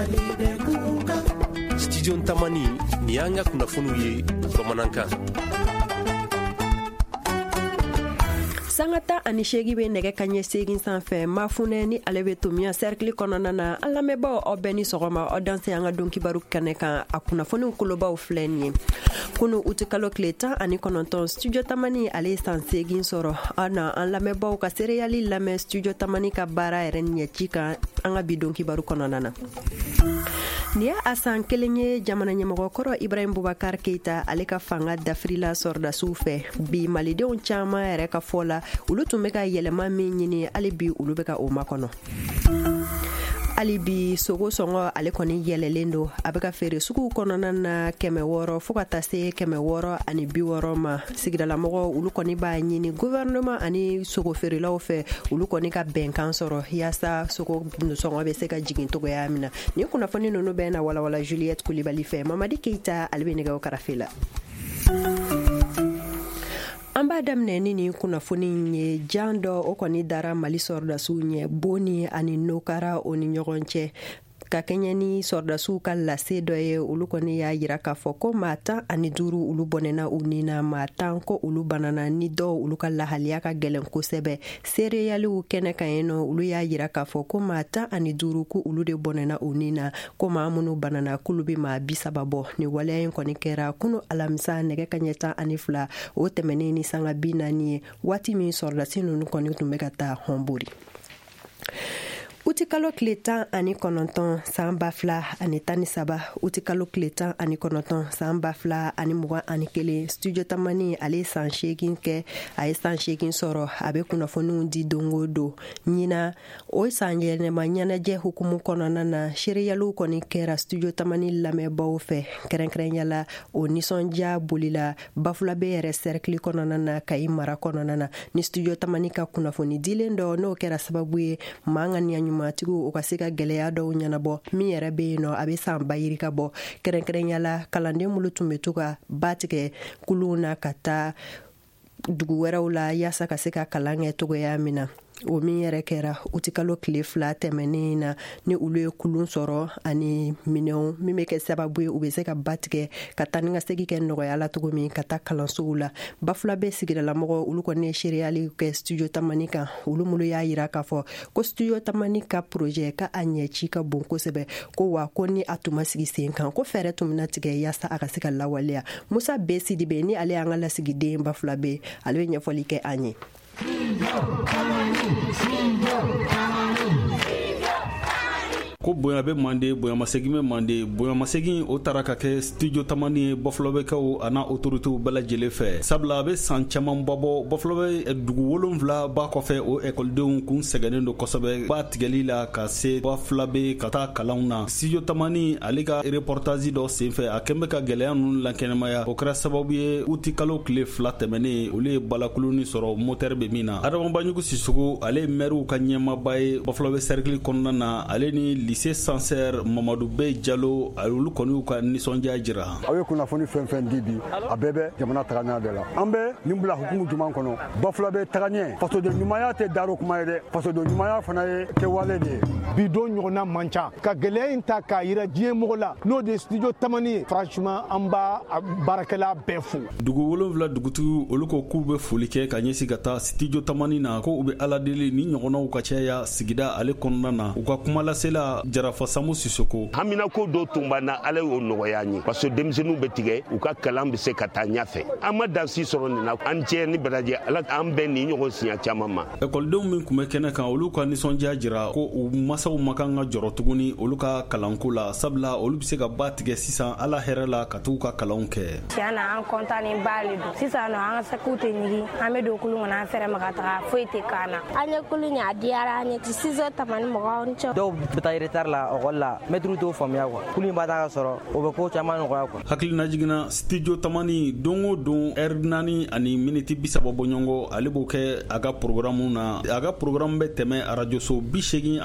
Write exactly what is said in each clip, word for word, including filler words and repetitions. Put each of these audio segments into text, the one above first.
Studio Tamani ni an ka kunnafoniw ye bamanankan. Sangata ani shegi be nege kanye segin sanfɛ mafune ni ale be tomiya cercle kɔnɔna na an lamɛnbaaw aw bɛɛ ni sɔgɔma aw danse an ka don kibaru kɛnɛ kan a kunnafoniw kolobaw filɛ nin ye kunu uti kalo tile tan ani kɔnɔntɔn studio Tamani ale san segin sɔrɔ an na an lamɛnbaaw ka sereyali lamɛn studio Tamani ka baara yɛrɛ ɲɛci kan an ka bi don kibaru kɔnɔna na. Ni y'a a san kelen ye jamana ɲɛmɔgɔkɔrɔ Ibrahim Boubacar Keita ale ka fanga dafirila sɔrɔdasiw fɛ bi malidenw caman yɛrɛ ka fɔ la olu tun bɛ ka yɛlɛma min ɲini hali bi olu bɛ ka o makɔnɔ. Hali bi sogo sɔngɔ ale kɔni yɛlɛlen don a bɛ ka feere suguw kɔnɔna na kɛmɛ wɔɔrɔ fo ka taa se kɛmɛ wɔɔrɔ ani bi wɔɔrɔ ma sigidalamɔgɔ olu kɔni b'a ɲini gouvernement ani sogo feerelaw fɛ olu kɔni ka bɛnkan sɔrɔ yaasa sogo sɔngɔ bɛ se ka jigin togoya min na ni kunnafoni ninnu bɛ na walawala Juliette Kulibali fɛ Mamadi Keita ale bɛ nɛgɛw karafe la. An b'a daminɛ ni nin kunnafoni ye jan dɔ o kɔni dara Mali sɔrɔdasiw ɲɛ Boni ani Nokara o ni ɲɔgɔn cɛ ka kɛɲɛ ni sɔrɔdasiw ka lase dɔ ye olu kɔni y'a yira k'a fɔ ko maa tan ani duuru olu bɔnɛna u ni na maa tan ko olu banana ni dɔw olu ka lahaliya ka gɛlɛn kosɛbɛ sereyaliw kɛnɛ kan yen nɔ olu y'a yira k'a fɔ ko maa tan ani duuru ko olu de bɔnɛna u ni na ko maa minnu banana k'olu bɛ maa bi saba bɔ ni waleya in kɔni kɛra kunu alamisa nɛgɛ kaɲɛ tan ani fila o tɛmɛnen ni sanga bi naani ye waati min sɔrɔdasi ninnu kɔni tun bɛ ka taa hɔnbori. Uti kalo tile tan ani kɔnɔntɔn san ba fila ani tan ni saba uti kalo tile tan ani kɔnɔntɔn san ba fila ani mugan ani kelen studio Tamani ale san seegin kɛ a ye san seegin sɔrɔ a bɛ kunnafoniw di don o don ɲina o san yɛlɛma ɲɛnajɛ hukumu kɔnɔna na sereyaliw kɔni kɛra studio Tamani lamɛnbaaw fɛ kɛrɛnkɛrɛnyala o nisɔndiya bolila Bafulabe yɛrɛ cercle kɔnɔna na Kayi mara kɔnɔna na ni studio Tamani ka kunnafoni dilen dɔ n'o kɛra sababu ye maa ŋa ɲumatigiw o ka se ka gɛlɛya dɔw ɲɛnabɔ min yɛrɛ bɛ yen nɔ a bɛ san ba yiri ka bɔ kɛrɛnkɛrɛnyala kalanden minnu tun bɛ to ka ba tigɛ kuluw na ka taa dugu wɛrɛw la yaasa ka se ka kalan kɛ togoya min na o min yɛrɛ kɛra uti kalo tile fila tɛmɛnen na ni olu ye kulun sɔrɔ ani minɛnw min bɛ kɛ sababu ye u bɛ se ka ba tigɛ ka taa ni ka segi kɛ nɔgɔya la cogo min ka taa kalansow la Bafulabe sigidalamɔgɔ olu kɔni ye sereyali kɛ studio Tamani kan olu minnu y'a yira k'a fɔ ko studio Tamani ka projet ka a ɲɛci ka bon kosɛbɛ ko wa ko ni a tun ma sigi sen kan ko fɛɛrɛ tun bɛna tigɛ yaasa a ka se ka lawaleya Musa B Sidibe ni ale y'an ka lasigiden Bafulabe ale bɛ ɲɛfɔli kɛ an ye. Ko bonya bɛ mande bonya masegin bɛ mande bonya masegin o taara ka kɛ studio Tamani ye Bafulabekaw ana autoritew bɛɛ lajɛlen fɛ sabula a bɛ san caman babɔ Bafulabe dugu wolonwula ba kɔfɛ o ekɔlidenw kun sɛgɛnnen don kosɛbɛ ba tigɛli la ka se Bafulabe ka taa kalanw na studio Tamani ale ka reportage dɔ senfɛ a kɛn bɛ ka gɛlɛya ninnu lakɛnɛmaya o kɛra sababu ye uti kalo tile fila tɛmɛnen olu ye balakuluni sɔrɔ moteur bɛ min na Adama Banjugu Sisoko ale ye maire ka ɲɛmaaba ye Bafulabe cercle kɔnɔna na ale ni lycée Sancerre Mamadou Bey Diallo olu kɔni ka nisɔndiya jira. Aw ye kunnafoni fɛn fɛn di bi a bɛɛ bɛ jamana tagaɲɛ de la. An bɛ nin bila hukumu juman kɔnɔ Bafulabe tagaɲɛ fasoden ɲumanya tɛ daro kuma ye dɛ fasoden ɲumanya fana ye kɛwale de ye. Bi don ɲɔgɔnna man ca ka gɛlɛya in ta k'a yira diɲɛ mɔgɔ la n'o de studio Tamani ye franchement an b'a baarakɛla bɛɛ fo. Dugu wolonwula dugutigiw olu ko k'u bɛ foli kɛ ka ɲɛsin ka taa studio Tamani na ko u bɛ ala deli ni ɲɔgɔnnaw ka caya sigida ale kɔnɔna na u ka kuma lasela Jarafa Samu Sisoko. Hamina ko do tumba na ale y'o nɔgɔya n ye parce que denmisɛnninw bɛ tigɛ u ka kalan bɛ se ka taa ɲɛfɛ an ma dansi sɔrɔ nin na an cɛ ni bɛrɛjɛ ala an bɛn ni ɲɔgɔn siɲɛ caman ma. Ekɔlidenw min kun bɛ kɛnɛ kan olu ka nisɔndiya jira ko u masaw ma kan ka jɔrɔ tuguni olu ka kalanko la sabula olu bɛ se ka ba tigɛ sisan ala hɛrɛ la ka t'u ka kalanw kɛ. Tiɲɛna an kɔntannen ba le don sisan nɔ an ka sakiw tɛ ɲigi an bɛ don kulun kɔnɔ an fɛrɛ ma ka taga foyi tɛ k'an na. An ye kulun ɲɛ a diyara an ye sisan Tamani mɔgɔw ni cɛ. Dɔw bɛ taa retard la ɔkɔli la mɛtiriw t'o faamuya quoi kulun b'a ta ka sɔrɔ o bɛ ko caman nɔgɔya quoi. Hakilina jiginna studio Tamani don o don heure naani ani miniti bi saba bɔɲɔgɔn ale b'o kɛ a ka programme na a ka programme bɛ tɛmɛ radio so bi seegin ani duuru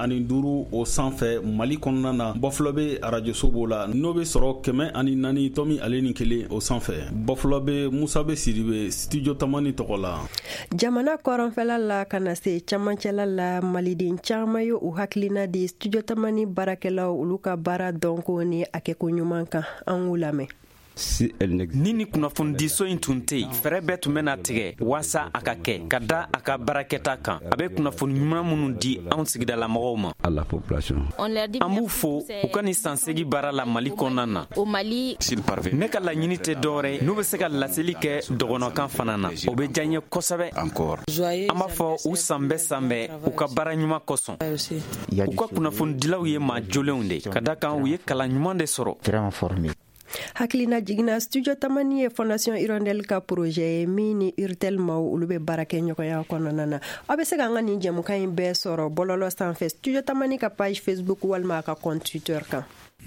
kulu o sanfɛ Mali kɔnɔna na bɔfɔlɔ be radio sobo la n'o be sɔrɔ kɛmɛ ani naani tɔmi ale ni kelen o sanfɛ. Bɔfɔlɔ be Musa be Sidibe studio Tamani tɔgɔ la. Jamana kɔrɔnfɛla la kana se camancɛla la maliden caman ye u hakilina di studio Tamani baarakɛlaw olu ka baara dɔnko ni a kɛko ɲuman kan an k'u lamɛn. Ni ni kunnafonidiso in tun tɛ yen fɛrɛ bɛɛ tun bɛna tigɛ waasa a ka kɛ ka da a ka baarakɛta kan a bɛ kunnafoni ɲuman minnu di anw sigidalamɔgɔw ma. An b'u fo u ka nin san segi baara la Mali kɔnɔna na. Ne ka laɲini tɛ dɔwɛrɛ n'u bɛ se ka laseli kɛ dɔgɔnɔkan fana na o bɛ diya n ye kosɛbɛ. An b'a fɔ u san bɛɛ san bɛɛ u ka baara ɲuman kosɔn u ka kunnafonidilaw ye maa jolenw de ka da kan u ye kalan ɲuman de sɔrɔ. Hakilina jiginna studio Tamani ye Fondation Hirondelle ka projet ye min ni Urtel maaw olu bɛ baara kɛ ɲɔgɔnya kɔnɔna na. Aw bɛ se ka an ka nin jɛmukan in bɛɛ sɔrɔ bɔlɔlɔ sanfɛ studio Tamani ka page Facebook walima a ka compte Twitter kan.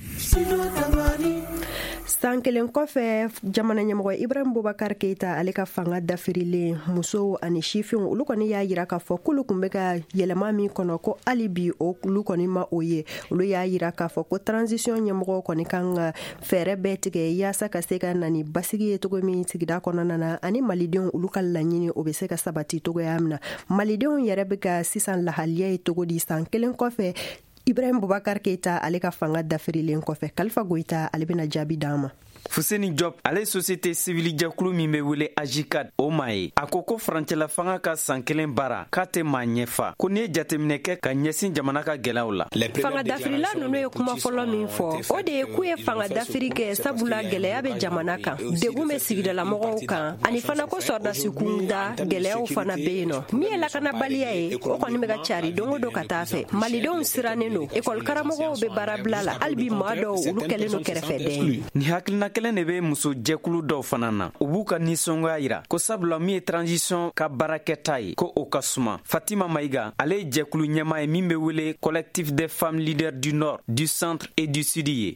San kelen kɔfɛ jamana ɲɛmɔgɔ Ibrahim Boubacar Keita ale ka fanga dafirilen musow ani sifinw olu kɔni y'a yira k'a fɔ k'olu kun bɛ ka yɛlɛma min kɔnɔ ko hali bi olu kɔni ma o ye olu y'a yira k'a fɔ ko transition ɲɛmɔgɔ kɔni kan ka fɛɛrɛ bɛɛ tigɛ yaasa ka se ka na ni basigi ye cogo min sigida kɔnɔna na ani malidenw olu ka laɲini o bɛ se ka sabati cogoya min na malidenw yɛrɛ bɛ ka sisan lahaliya ye cogo di san kelen kɔfɛ Ibrahim Boubacar Keita ale ka fanga dafirilen kɔfɛ Kalifa Goita ale bɛna jaabi d'an ma. Fuseni Diop ale société civile jɛkulu min bɛ wele Ajicad o ma ye a ko ko farancɛla fanga ka san kelen baara k'a tɛ maa ɲɛfa ko n'i ye jateminɛ kɛ ka ɲɛsin jamana ka gɛlɛyaw la. Fanga dafirila ninnu ye kuma fɔlɔ min fɔ o de ye k'u ye fanga dafiri kɛ sabula gɛlɛya bɛ jamana kan degun bɛ sigidalamɔgɔw kan ani fana ko sɔrdasi kunda gɛlɛyaw fana bɛ yen nɔ min ye lakanabaliya ye o kɔni bɛ ka cari don o don ka taa fɛ malidenw sirannen don ekɔli karamɔgɔw bɛ baarabila la hali bi maa dɔw olu kɛlen don kɛrɛfɛdɛn. Ni hakilina kelen de bɛ muso jɛkulu dɔw fana na u b'u ka nisɔngoya yira ko sabula min ye transition ka baarakɛta ye ko o ka suma. Fatima Maïga ale ye jɛkulu ɲɛmaa ye min bɛ wele collectif des femmes leaders du nord du centre et du sud ye.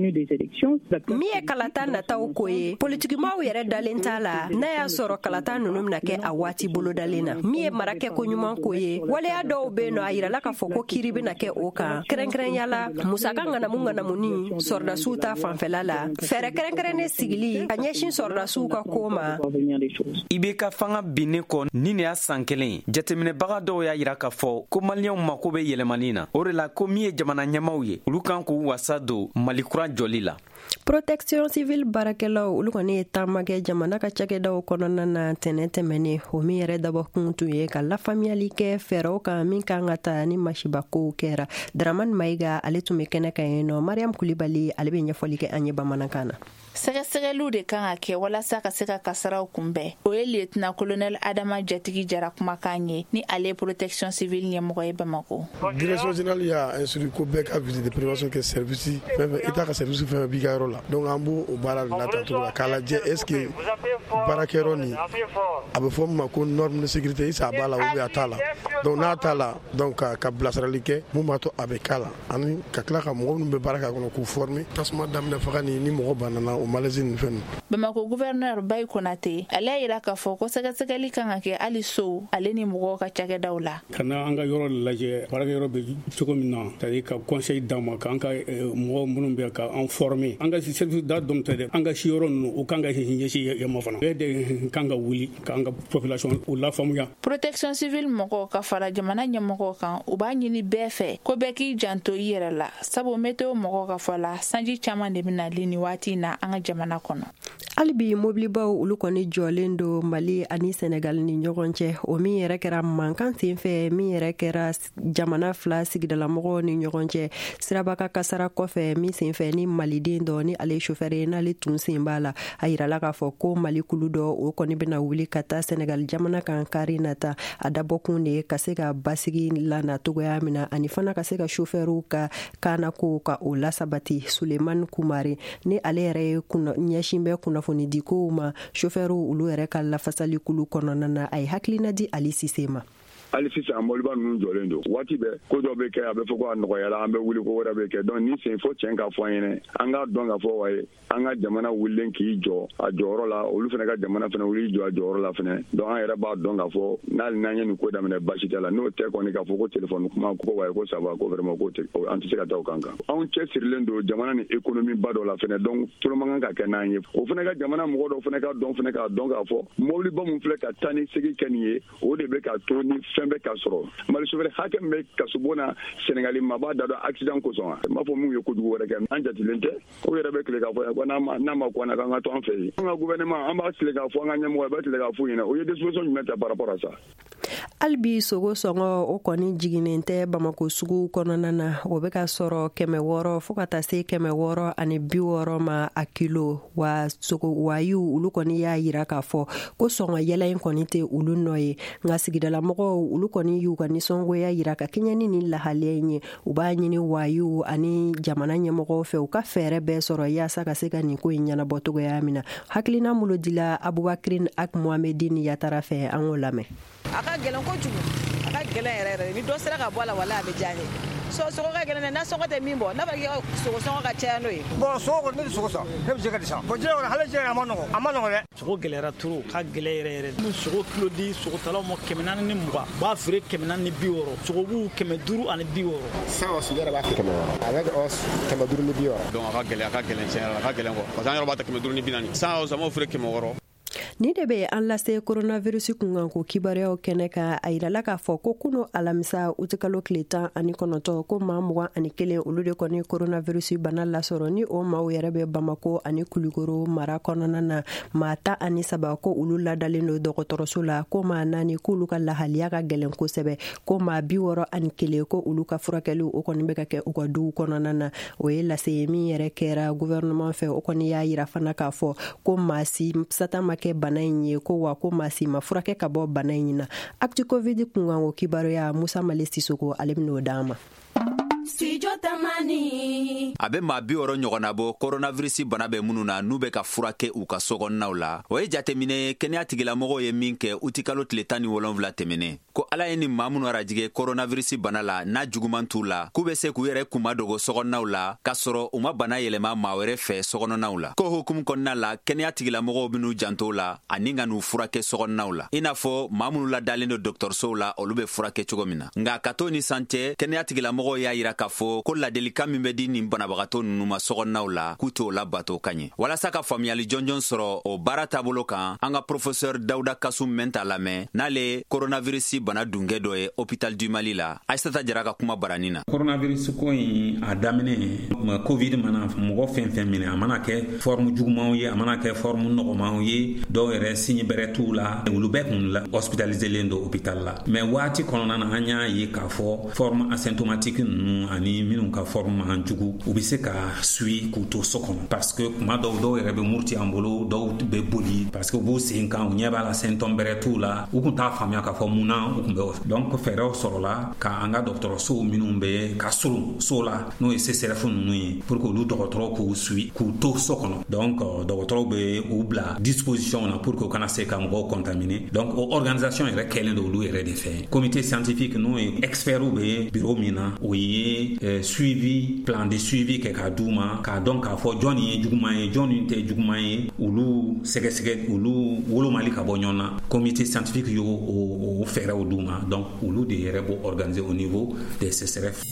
Min ye kalata nataw ko ye politikimaaw yɛrɛ dalen t'a la n'a y'a sɔrɔ kalata ninnu bɛna kɛ a waati bolo dalen na min ye marakɛ ko ɲuman ko ye waleya dɔw bɛ yen nɔ a yirala k'a fɔ ko kiiri bɛna kɛ o kan kɛrɛnkɛrɛnyala musaka ŋanamu ŋanamuni sɔrdasiw ta fanfɛla la fɛɛrɛ kɛrɛnkɛrɛn ne sigili ka ɲɛsin sɔrdasiw ka ko ma. I bɛ ka fanga binnen kɔ ni ne y'a san kelen jateminɛbaga dɔw y'a yira k'a fɔ ko maliyɛnw mako bɛ yɛlɛmani na o de la ko min ye jamana ɲɛmaw ye olu kan k'u wasa don Mali kura jɔli la. Protection civile baarakɛlaw olu kɔni ye taamakɛ jamana ka cakɛdaw kɔnɔna na tɛnɛ tɛmɛnen o min yɛrɛ dabɔkun tun ye ka lafaamuyali kɛ fɛɛrɛw kan min kan ka taa ni masibakow kɛra. Dramani Maïga ale tun bɛ kɛnɛ kan yen nɔ Mariam Kulibali ale bɛ ɲɛfɔli kɛ an ye bamanankan na. Sɛgɛsɛgɛliw de kan ka kɛ walasa ka se ka kasaraw kunbɛn o ye lieutenant colonel Adama Jatigi Jara kumakan ye ni ale protection civile ɲɛmɔgɔ ye Bamako. Direction générale y'a instruit ko bɛɛ ka visite de prévention kɛ service fɛn fɛn état ka service fɛn fɛn b'i ka yɔrɔ la donc an b'o o baara de lataa cogo la k'a lajɛ est ce que baarakɛyɔrɔ nin a bɛ fɔ min ma ko norme de sécurité isa a b'a la ou bien a t'a la donc n'a t'a la donc ka ka bilasirali kɛ mun b'a to a bɛ k'a la ani ka tila ka mɔgɔ minnu bɛ baara k'a kɔnɔ k'u former tasuma daminɛ faga ni ni mɔgɔ banana o Malaisie nin fɛn. Bamako gouverneur Bayi Konate ale y'a yira k'a fɔ ko sɛgɛsɛgɛli kan ka kɛ hali so ale ni mɔgɔw ka cakɛdaw la. Kana an ka yɔrɔ lajɛ baarakɛyɔrɔ bɛ cogo min na c'est-à-dire ka conseil d'an ma k'an ka mɔgɔ minnu bɛ ka an former an ka service da dɔn tɛ dɛ an ka si yɔrɔ ninnu o kan ka ɲɛsin yɛma fana bɛɛ de kan ka wuli k'an ka population o lafaamuya. Protection civile mɔgɔw ka fara jamana ɲɛmɔgɔw kan u b'a ɲini bɛɛ fɛ ko bɛɛ k'i janto i yɛrɛ la sabu météo mɔgɔw ka fɔ la sanji caman de bɛ nali ni waati in na an ka jamana kɔnɔ. Hali bi mobilibaw olu kɔni jɔlen do Mali ani Senegal ni ɲɔgɔn cɛ o min yɛrɛ kɛra mankan sen fɛ min yɛrɛ kɛra jamana fila sigidalamɔgɔw ni ɲɔgɔn cɛ siraba ka kasara kɔfɛ min sen fɛ ni maliden dɔ ni ale chauffeur ye n'ale tun sen b'a la a yirala k'a fɔ ko Mali kulu dɔ o kɔni bɛna wuli ka taa Senegal jamana kan kari nata a dabɔkun de ye ka se ka basigi lana togoya min na ani fana ka se ka chauffeurw ka kanako ka o lasabati Sulemani Kumare ni ale yɛrɛ ye ɲɛsin bɛ kunnafoni di kow ma chauffeurw olu yɛrɛ ka lafasali kulu kɔnɔna na a ye hakilina di Ali Sise ma. hali sisan mɔbiliba ninnu jɔlen don waati bɛɛ ko dɔ bɛ kɛ a bɛ fɔ ko a nɔgɔyala an bɛ wuli ko wɛrɛ bɛ kɛ donc ni sen fo cɛn ka fɔ an ɲɛnɛ an ka dɔn ka fɔ wa ye an ka jamana wulilen k'i jɔ a jɔyɔrɔ la olu fana ka jamana fana wuli jɔ a jɔyɔrɔ la fana donc an yɛrɛ b'a dɔn ka fɔ n'ale n'an ye nin ko daminɛ basi t'a la n'o tɛ kɔni k'a fɔ ko téléphone kuma ko wa ye ko ça va ko vraiment ko an tɛ se ka taa o kan kan anw cɛ sirilen don jamana ni économie ba dɔ la fana donc tout le monde ka kɛ n'an ye o fana ka jamana mɔgɔ dɔw fana ka dɔn fana k'a dɔn k'a fɔ mɔbiliba mun filɛ ka taa ni segin kɛ nin ye o de bɛ ka to ni fɛn bɛ ka sɔrɔ mali sofɛrɛ hakɛ min bɛ kasobon na Sénégali ma b'a da dɔn accident kosɔn n b'a fɔ mun ye kojugu wɛrɛ kɛ an jatilen tɛ o yɛrɛ bɛ tile k'a fɔ ko n'a ma n'a ma kɔn na k'an ka to an fɛ yen an ka gouvernement an b'a tile k'a fɔ an ka ɲɛmɔgɔ b'a tile k'a fɔ ɲɛna o ye disposition jumɛn ta par rapport à ça. Albi sogo sɔngɔ o kɔni jiginen tɛ Bamako sugu kɔnɔna na o bɛ ka sɔrɔ kɛmɛ wɔɔrɔ fo ka taa se kɛmɛ wɔɔrɔ ani bi wɔɔrɔ ma a kilo wa sogo wayu olu kɔni y'a yira k'a fɔ ko sɔngɔ yɛlɛ in kɔni tɛ olu nɔ ye nka sigidalamɔgɔw olu kɔni y'u ka nisɔngoya yira ka kɛɲɛni ni lahaliya in ye u b'a ɲini wayu ani jamana ɲɛmɔgɔw fɛ u ka fɛɛrɛ bɛɛ sɔrɔ yaasa ka se ka nin ko in ɲɛnabɔ cogoya min na hakilina mulo dila Abubakrin ak Mohamedin Yatara fɛ an k'o lamɛn. A ka gɛlɛn kojugu a ka gɛlɛn yɛrɛ yɛrɛ ni dɔ sera ka bɔ a la wala a bɛ diya n ye so sogo ka gɛlɛn n'a sɔngɔ tɛ min bɔ n'a fɔra k'i ka sogo sɔngɔ ka caya n'o ye. Bon sogo kɔni ne tɛ sogo san ne bɛ se ka di san bon jɛgɛ kɔni hali jɛgɛ a ma nɔgɔ a ma nɔgɔ dɛ. Sogo gɛlɛyara trop ka gɛlɛn yɛrɛ yɛrɛ ni sogo kilo di sogotalaw ma kɛmɛ naani ni mugan u b'a feere kɛmɛ naani ni bi wɔɔrɔ sogobu kɛmɛ duuru ani bi wɔɔrɔ. San o sugu yɛrɛ b'a feere kɛmɛ wɔɔrɔ avec os kɛmɛ duuru ni bi wɔɔrɔ. Donc a ka gɛlɛn a ka gɛlɛn tiɲɛ yɛrɛ la a ka gɛlɛn quoi parce que an yɛrɛ b'a ta kɛmɛ duuru ni bi naani san o san m'o feere kɛmɛ wɔɔrɔ. Ni de bɛ an lase coronavirus kunkan ko kibaruyaw kɛnɛ ka a yirala k'a fɔ ko kunu alamisa utikalo tile tan ani kɔnɔntɔn ko maa mugan ani kelen olu de kɔni coronavirus bana lasɔrɔ ni o maaw yɛrɛ bɛ Bamako ani Kulikoro mara kɔnɔna na maa tan ani saba ko olu ladalen don dɔgɔtɔrɔso la ko maa naani k'olu ka lahaliya ka gɛlɛn kosɛbɛ ko maa bi wɔɔrɔ ani kelen ko olu ka furakɛliw o kɔni bɛ ka kɛ u ka duw kɔnɔna na o ye lase min yɛrɛ kɛra gouvernement fɛ o kɔni y'a yira fana k'a fɔ ko maa si sata ma kɛ bana in ye ko wa ko maa si ma furakɛ ka bɔ bana in na. Actu Covid kunkan ko kibaruya Musa Male Sisoko ale bɛn'o d'an ma. Studio Tamani. A bɛ maa bi wɔɔrɔ ɲɔgɔnna bɔ coronavirus bana bɛ minnu na n'u bɛ ka furakɛ u ka sokɔnɔnaw la. O ye jateminɛ kɛnɛya tigilamɔgɔw ye min kɛ utikalo tile tan ni wolonwula tɛmɛnen. Ko ala ye ni maa minnu arajigɛ coronavirus bana la n'a juguman t'u la k'u bɛ se k'u yɛrɛ kuma dogo sokɔnɔnaw la k'a sɔrɔ u ma bana yɛlɛma maa wɛrɛ fɛ sokɔnɔnaw la. Ko hukumu kɔnɔna la kɛnɛya tigilamɔgɔw bɛn'u janto la ani ka n'u furakɛ sokɔnɔnaw la. I n'a fɔ maa minnu ladalen don dɔgɔtɔrɔsow la olu bɛ furakɛ cogo min na. Nka ka to ni san cɛ kɛnɛya tigilamɔgɔw y'a yira k'a fɔ ko ladilikan min bɛ di nin banabagatɔ ninnu ma sokɔnɔnaw la k'u t'o labato ka ɲɛ. Walasa ka faamuyali jɔnjɔn sɔrɔ o baara taabolo kan an ka professeur Dawuda Kasum mɛn t'a lamɛn n'ale coronavirus bana dungɛ dɔ ye hôpital du Mali la. Aïssata Jara ka kuma baranin na. Coronavirus ko in a daminɛ covid mana mɔgɔ fɛn fɛn minɛ a mana kɛ forme jugumanw ye a mana kɛ forme nɔgɔmanw ye dɔw yɛrɛ signe bɛrɛ t'u la olu bɛɛ kun la hospitaliselen don hôpital la. Mais waati kɔnɔna na an y'a ye k'a fɔ forme asymptomatique ninnu ani minnu ka forme man jugu u bɛ se ka sui k'u to so kɔnɔ parce que kuma dɔw dɔw yɛrɛ bɛ muruti an bolo dɔw bɛ boli parce que u b'u sen kan u ɲɛ b'a la symptôme bɛrɛ t'u la u kun t'a faamuya k'a fɔ mun na u kun bɛ donc fɛɛrɛw sɔrɔla ka an ka dɔgɔtɔrɔsow minnu bɛ ka surun so la n'o ye C C R F ninnu ye pour que olu dɔgɔtɔrɔw k'u sui k'u to so kɔnɔ donc dɔgɔtɔrɔw bɛ u bila disposition na pour que u kana se ka mɔgɔw contaminer donc o organisation yɛrɛ kɛlen don olu yɛrɛ de fɛ comité scientifique n'o ye experts bɛ bureau min na o ye suivi plan de suivi kɛ k'a d'u ma k'a dɔn k'a fɔ jɔn ye juguman ye jɔn tɛ juguman ye olu sɛgɛsɛgɛ olu wolomali ka bɔ ɲɔgɔn na comité scientifique y'o o fɛɛrɛw d'u ma donc olu de yɛrɛ b'o organiser au niveau des C C R F.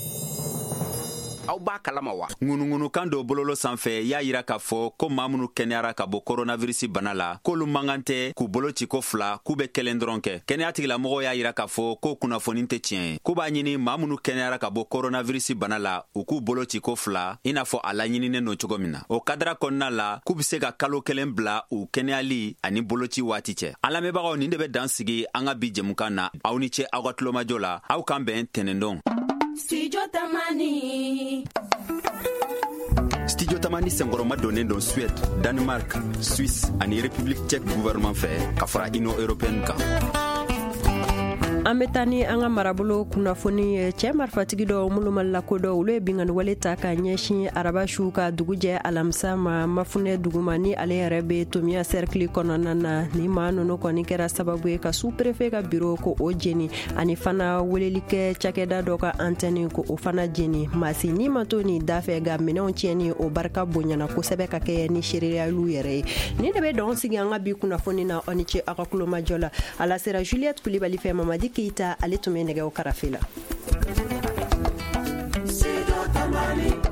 Aw b'a kalama wa? Ŋunuŋunukan dɔ bololo sanfɛ y'a yira k'a fɔ ko maa minnu kɛnɛyara ka bɔ coronavirus bana la k'olu mankan tɛ k'u bolo ci ko fila k'u bɛ kelen dɔrɔn kɛ. Kɛnɛya tigilamɔgɔw y'a yira k'a fɔ ko kunnafoni tɛ tiɲɛ ye. K'u b'a ɲini maa minnu kɛnɛyara ka bɔ coronavirus bana la u k'u bolo ci ko fila i n'a fɔ a laɲininen don cogo min na. O kadira kɔnɔna la k'u bɛ se ka kalo kelen bila u kɛnɛyali ani boloci waati cɛ. An lamɛnbagaw nin de bɛ dan sigi an ka bi jɛmukan na aw ni cɛ aw ka tulomajɔ la aw kan bɛn tɛnɛndon. Studio Tamani. Studio Tamani senkɔrɔma donnen don Suède, Danemark, Suisse ani République tchèque gouvernement fɛ ka fara Union européenne kan. An an bɛ taa ni an ka marabolo kunnafoni ye. Cɛ marifatigi dɔ minnu ma lakodɔn olu ye bingani wale ta ka ɲɛsin araba su ka dugujɛ alamisa ma mafunɛ duguma ni ale yɛrɛ bɛ Tomiya cercle kɔnɔna na. Ni maa ninnu kɔni kɛra sababu ye ka sous-préfet ka bureau ko o jeni ani fana welelikɛ cakɛda dɔ ka antenne ko o fana jeni. Masi ni ma to ni dafɛ ga minɛnw tiɲɛni o barika bonyana kosɛbɛ ka kɛ ni seereyaliw yɛrɛ ye. Ni de bɛ dɔn sigi an ka bi kunnafoni na aw ni ce aw ka kulomajɔ la. A la sera Juliette Kulibali fɛ Mamadi Keita ale tun bɛ nɛgɛw karafe la.